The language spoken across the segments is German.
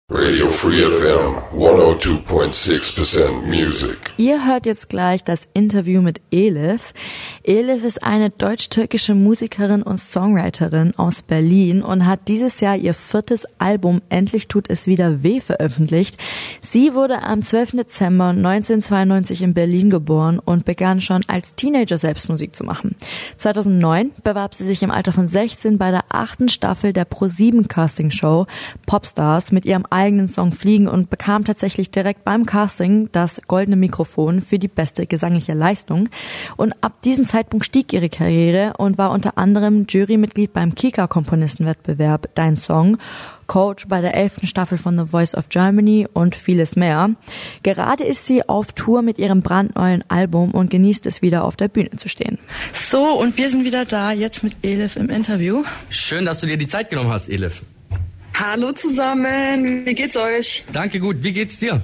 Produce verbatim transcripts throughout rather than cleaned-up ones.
Radio Free F M, hundertzwei Komma sechs Prozent Music. Ihr hört jetzt gleich das Interview mit Elif. Elif ist eine deutsch-türkische Musikerin und Songwriterin aus Berlin und hat dieses Jahr ihr viertes Album Endlich tut es wieder weh veröffentlicht. Sie wurde am zwölften Dezember neunzehnhundertzweiundneunzig in Berlin geboren und begann schon als Teenager selbst Musik zu machen. zweitausendneun bewarb sie sich im Alter von sechzehn bei der achten Staffel der Pro sieben Castingshow Popstars mit ihrem eigenen Song Fliegen und bekam tatsächlich direkt beim Casting das goldene Mikrofon für die beste gesangliche Leistung. Und ab diesem Zeitpunkt stieg ihre Karriere und war unter anderem Jurymitglied beim Kika-Komponistenwettbewerb Dein Song, Coach bei der elften Staffel von The Voice of Germany und vieles mehr. Gerade ist sie auf Tour mit ihrem brandneuen Album und genießt es wieder auf der Bühne zu stehen. So, und wir sind wieder da, jetzt mit Elif im Interview. Schön, dass du dir die Zeit genommen hast, Elif. Hallo zusammen, wie geht's euch? Danke, gut. Wie geht's dir?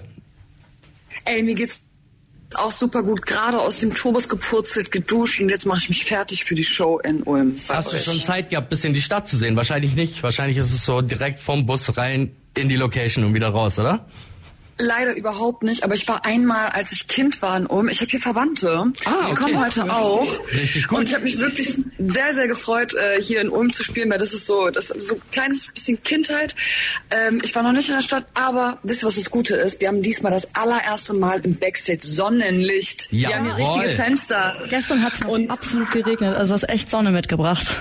Ey, mir geht's auch super gut. Gerade aus dem Tourbus gepurzelt, geduscht und jetzt mache ich mich fertig für die Show in Ulm. Hast du schon Zeit gehabt, bisschen die Stadt zu sehen? Wahrscheinlich nicht. Wahrscheinlich ist es so direkt vom Bus rein in die Location und wieder raus, oder? Leider überhaupt nicht, aber ich war einmal, als ich Kind war in Ulm. Ich habe hier Verwandte. Ah, okay. Die kommen heute auch. Richtig gut. Und ich habe mich wirklich sehr, sehr gefreut, hier in Ulm zu spielen, weil das ist so, das ist so ein kleines bisschen Kindheit. Ich war noch nicht in der Stadt, aber wisst ihr, was das Gute ist? Wir haben diesmal das allererste Mal im Backstage Sonnenlicht. Jawohl. Wir haben hier richtige Fenster. Gestern hat es absolut geregnet, also hast echt Sonne mitgebracht.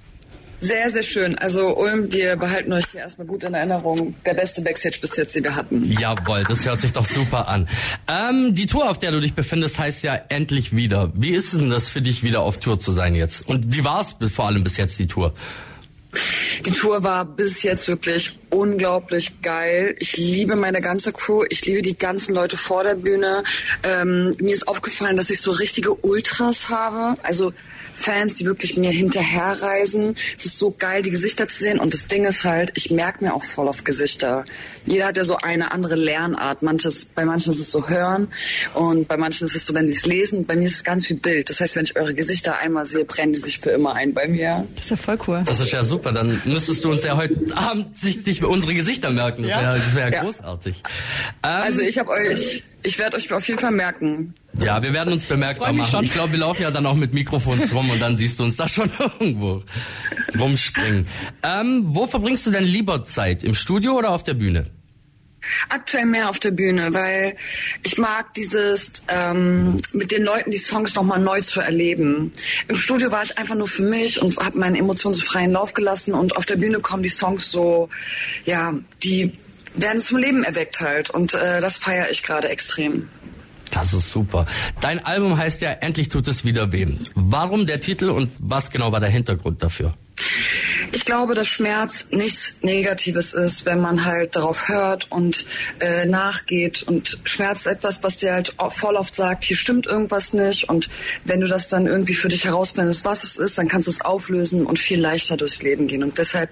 Sehr, sehr schön. Also Ulm, wir behalten euch hier erstmal gut in Erinnerung. Der beste Backstage bis jetzt, den wir hatten. Jawohl, das hört sich doch super an. Ähm, die Tour, auf der du dich befindest, heißt ja Endlich wieder. Wie ist denn das für dich, wieder auf Tour zu sein jetzt? Und wie war es vor allem bis jetzt, die Tour? Die Tour war bis jetzt wirklich unglaublich geil. Ich liebe meine ganze Crew. Ich liebe die ganzen Leute vor der Bühne. Ähm, mir ist aufgefallen, dass ich so richtige Ultras habe. Also Fans, die wirklich mir hinterherreisen. Es ist so geil, die Gesichter zu sehen. Und das Ding ist halt, ich merke mir auch voll auf Gesichter. Jeder hat ja so eine andere Lernart. Manches, bei manchen ist es so hören und bei manchen ist es so, wenn sie es lesen. Bei mir ist es ganz viel Bild. Das heißt, wenn ich eure Gesichter einmal sehe, brennen die sich für immer ein bei mir. Das ist ja voll cool. Das ist ja super. Dann müsstest du uns ja heute Abend sich dich unsere Gesichter merken. Das wäre das wär ja. großartig. Ähm, also ich habe euch... Ich werde euch auf jeden Fall merken. Ja, wir werden uns bemerkbar machen. Schon. Ich glaube, wir laufen ja dann auch mit Mikrofons rum und dann siehst du uns da schon irgendwo rumspringen. Ähm, wo verbringst du denn lieber Zeit? Im Studio oder auf der Bühne? Aktuell mehr auf der Bühne, weil ich mag dieses ähm, mit den Leuten die Songs nochmal neu zu erleben. Im Studio war ich einfach nur für mich und habe meine Emotionen so freien Lauf gelassen und auf der Bühne kommen die Songs so, ja, die werden zum Leben erweckt halt und äh, das feiere ich gerade extrem. Das ist super. Dein Album heißt ja Endlich tut es wieder weh. Warum der Titel und was genau war der Hintergrund dafür? Ich glaube, dass Schmerz nichts Negatives ist, wenn man halt darauf hört und äh, nachgeht. Und Schmerz ist etwas, was dir halt voll oft sagt, hier stimmt irgendwas nicht. Und wenn du das dann irgendwie für dich herausfindest, was es ist, dann kannst du es auflösen und viel leichter durchs Leben gehen. Und deshalb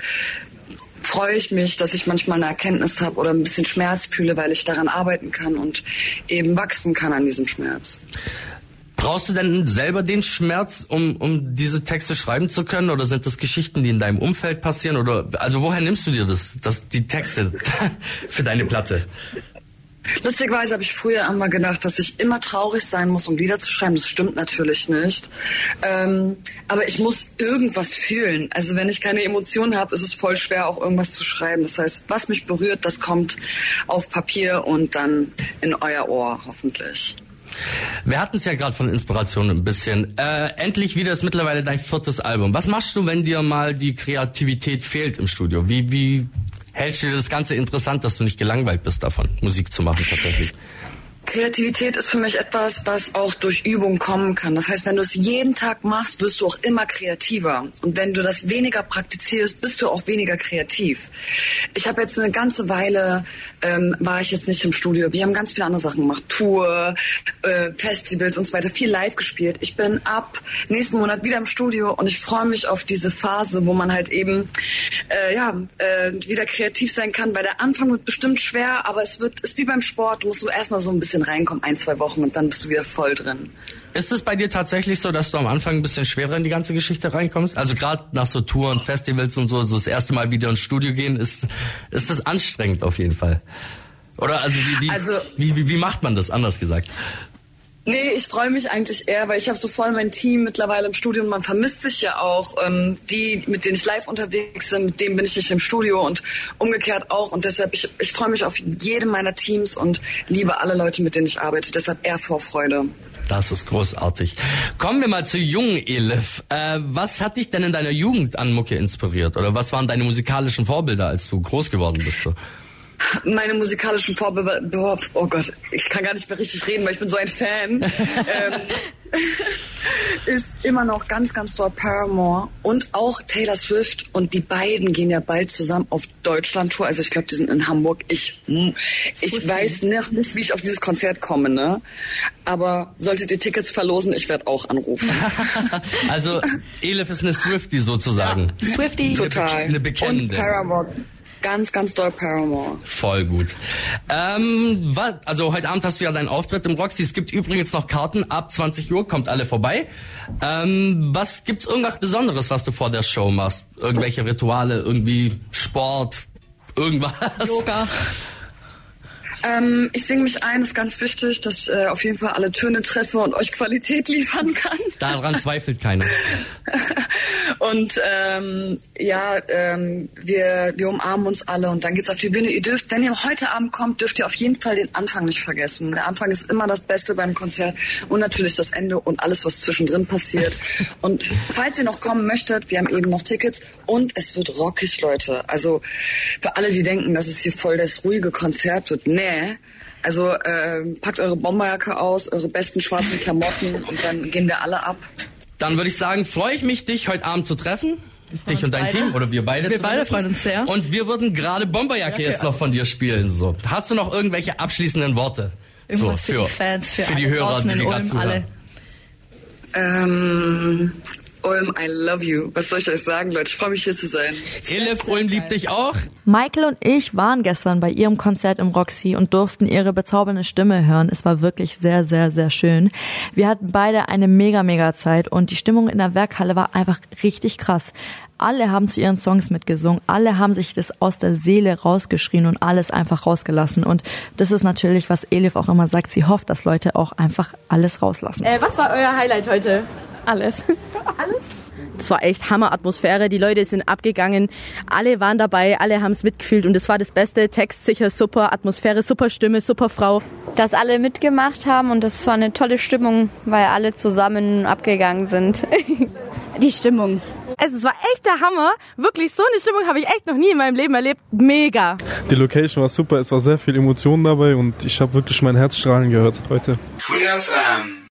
freue ich mich, dass ich manchmal eine Erkenntnis habe oder ein bisschen Schmerz fühle, weil ich daran arbeiten kann und eben wachsen kann an diesem Schmerz. Brauchst du denn selber den Schmerz, um, um diese Texte schreiben zu können? Oder sind das Geschichten, die in deinem Umfeld passieren? Oder also woher nimmst du dir das, das die Texte für deine Platte? Lustigerweise habe ich früher immer gedacht, dass ich immer traurig sein muss, um Lieder zu schreiben. Das stimmt natürlich nicht. Ähm, aber ich muss irgendwas fühlen. Also wenn ich keine Emotionen habe, ist es voll schwer, auch irgendwas zu schreiben. Das heißt, was mich berührt, das kommt auf Papier und dann in euer Ohr, hoffentlich. Wir hatten es ja gerade von Inspiration ein bisschen. Äh, endlich wieder ist mittlerweile dein viertes Album. Was machst du, wenn dir mal die Kreativität fehlt im Studio? Wie, wie hältst du dir das Ganze interessant, dass du nicht gelangweilt bist davon, Musik zu machen tatsächlich? Kreativität ist für mich etwas, was auch durch Übung kommen kann. Das heißt, wenn du es jeden Tag machst, wirst du auch immer kreativer. Und wenn du das weniger praktizierst, bist du auch weniger kreativ. Ich habe jetzt eine ganze Weile, ähm, war ich jetzt nicht im Studio. Wir haben ganz viele andere Sachen gemacht. Tour, äh, Festivals und so weiter. Viel live gespielt. Ich bin ab nächsten Monat wieder im Studio und ich freue mich auf diese Phase, wo man halt eben äh, ja äh, wieder kreativ sein kann. Weil der Anfang wird bestimmt schwer, aber es wird ist wie beim Sport. Du musst so erstmal so ein bisschen bisschen reinkommen, ein, zwei Wochen und dann bist du wieder voll drin. Ist es bei dir tatsächlich so, dass du am Anfang ein bisschen schwerer in die ganze Geschichte reinkommst? Also gerade nach so Touren, Festivals und so, so das erste Mal wieder ins Studio gehen, ist ist das anstrengend auf jeden Fall. Oder also wie wie, also, wie, wie, wie macht man das, anders gesagt? Nee, ich freue mich eigentlich eher, weil ich habe so voll mein Team mittlerweile im Studio und man vermisst sich ja auch. Ähm, die, mit denen ich live unterwegs bin, mit denen bin ich nicht im Studio und umgekehrt auch. Und deshalb, ich, ich freue mich auf jedem meiner Teams und liebe alle Leute, mit denen ich arbeite. Deshalb eher Vorfreude. Das ist großartig. Kommen wir mal zu jungen Elif. Äh, was hat dich denn in deiner Jugend an Mucke inspiriert? Oder was waren deine musikalischen Vorbilder, als du groß geworden bist? So? Meine musikalischen Vorbilder, oh Gott, ich kann gar nicht mehr richtig reden, weil ich bin so ein Fan, ähm, ist immer noch ganz, ganz doll Paramore und auch Taylor Swift und die beiden gehen ja bald zusammen auf Deutschland-Tour, also ich glaube, die sind in Hamburg. Ich, ich weiß noch nicht, wie ich auf dieses Konzert komme, ne? Aber solltet ihr Tickets verlosen, ich werde auch anrufen. Also Elif ist eine Swiftie sozusagen. Ja, Swiftie. Total. Eine Bekennende. Und Paramore. Ganz, ganz doll Paramore. Voll gut. Ähm, was, also heute Abend hast du ja deinen Auftritt im Roxy. Es gibt übrigens noch Karten ab zwanzig Uhr, kommt alle vorbei. Ähm, was gibt's irgendwas Besonderes, was du vor der Show machst? Irgendwelche Rituale, irgendwie Sport, irgendwas? Yoga. Ähm, ich singe mich ein, das ist ganz wichtig, dass ich äh, auf jeden Fall alle Töne treffe und euch Qualität liefern kann. Daran zweifelt keiner. Und ähm, ja, ähm, wir, wir umarmen uns alle und dann geht's auf die Bühne. Ihr dürft, wenn ihr heute Abend kommt, dürft ihr auf jeden Fall den Anfang nicht vergessen. Der Anfang ist immer das Beste beim Konzert und natürlich das Ende und alles, was zwischendrin passiert. Und falls ihr noch kommen möchtet, wir haben eben noch Tickets und es wird rockig, Leute. Also für alle, die denken, dass es hier voll das ruhige Konzert wird, nee. Also äh, packt eure Bomberjacke aus, eure besten schwarzen Klamotten und dann gehen wir alle ab. Dann würde ich sagen, freue ich mich, dich heute Abend zu treffen. Dich und dein beide. Team, oder wir beide. Wir beide freuen uns sehr. Und wir würden gerade Bomberjacke Ja, jetzt noch von dir spielen. So, hast du noch irgendwelche abschließenden Worte? Irgendwas so, für, für die Fans, für, für alle die Hörer, die in gerade Ulm, zuhören. alle. Ähm, Ulm, I love you. Was soll ich euch sagen, Leute? Ich freue mich, hier zu sein. Elif, Ulm liebt dich auch. Michael und ich waren gestern bei ihrem Konzert im Roxy und durften ihre bezaubernde Stimme hören. Es war wirklich sehr, sehr, sehr schön. Wir hatten beide eine mega, mega Zeit und die Stimmung in der Werkhalle war einfach richtig krass. Alle haben zu ihren Songs mitgesungen, alle haben sich das aus der Seele rausgeschrien und alles einfach rausgelassen. Und das ist natürlich, was Elif auch immer sagt, sie hofft, dass Leute auch einfach alles rauslassen. Äh, was war euer Highlight heute? Alles. Alles? Das war echt Hammer-Atmosphäre, die Leute sind abgegangen, alle waren dabei, alle haben es mitgefühlt und es war das Beste, Text sicher super, Atmosphäre super, Stimme super, Frau. Dass alle mitgemacht haben und das war eine tolle Stimmung, weil alle zusammen abgegangen sind. Die Stimmung. Es war echt der Hammer, wirklich so eine Stimmung habe ich echt noch nie in meinem Leben erlebt, mega. Die Location war super, es war sehr viel Emotion dabei und ich habe wirklich mein Herz strahlen gehört heute. Free F M.